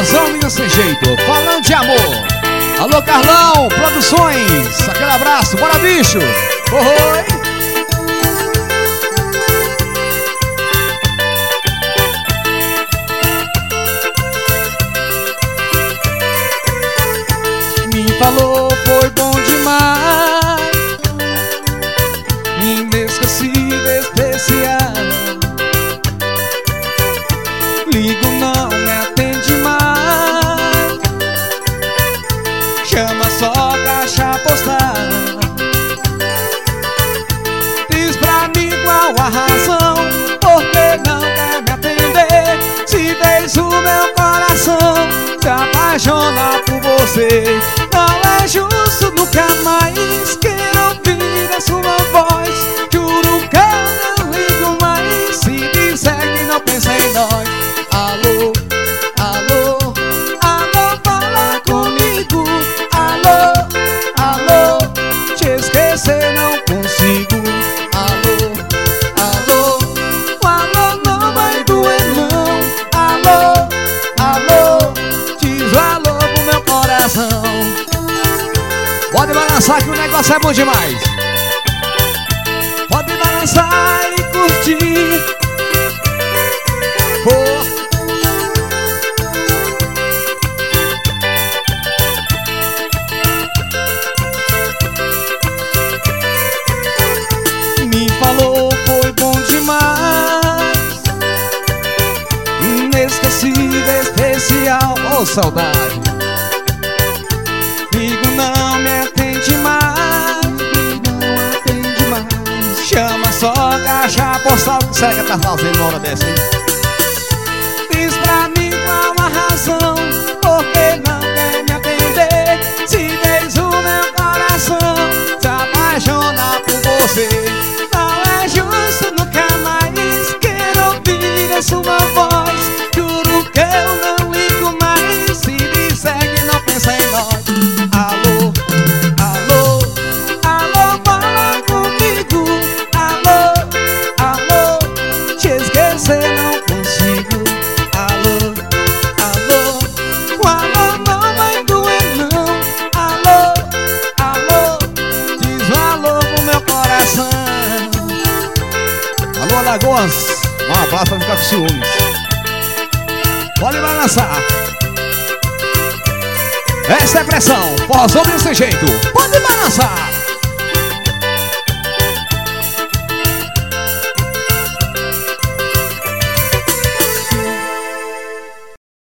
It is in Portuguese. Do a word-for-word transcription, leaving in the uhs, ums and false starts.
Forrozão Linha Sem Jeito, falando de amor. Alô, Carlão, Produções, aquele abraço, bora bicho. Oi. Me falou, foi bom demais, inesquecível, especial. Ligo, não me atende mais, chama só caixa postal. Diz pra mim qual a razão, por que não quer me atender? Se fez o meu coração se apaixonar por você. Não é justo, nunca mais quero ouvir a sua voz. Juro que eu não ligo mais, se disser que não pensa em nós. Alô, alô, alô, fala comigo. Alô, alô, te esquecer não consigo. Alô, alô, o alô não vai doer não. Alô, alô, diz o alô pro meu coração. Pode balançar que o negócio é bom demais. Pode balançar e curtir. Oh. Me falou, foi bom demais, inesquecível, especial. Oh, saudade. Ligo, não me atende mais, não atende mais. Chama só caixa postal. O que será que tá fazendo uma hora dessa, hein? Diz pra mim qual a razão, por que não quer me atender? Se fez o meu coração se apaixonar por você. Não é justo, nunca mais quero ouvir a sua voz. Juro que eu não ligo mais, se disser que não pensa em nós. Alô, alô, alô, fala comigo. Alô, alô, te esquecer não consigo. Alô, alô, o alô não vai doer não. Alô, alô, diz o alô pro meu coração. Alô, Alagoas, um abraço pra ficar com ciúmes. Pode balançar. Essa é pressão, Forrozão Linha Sem Jeito. Pode balançar.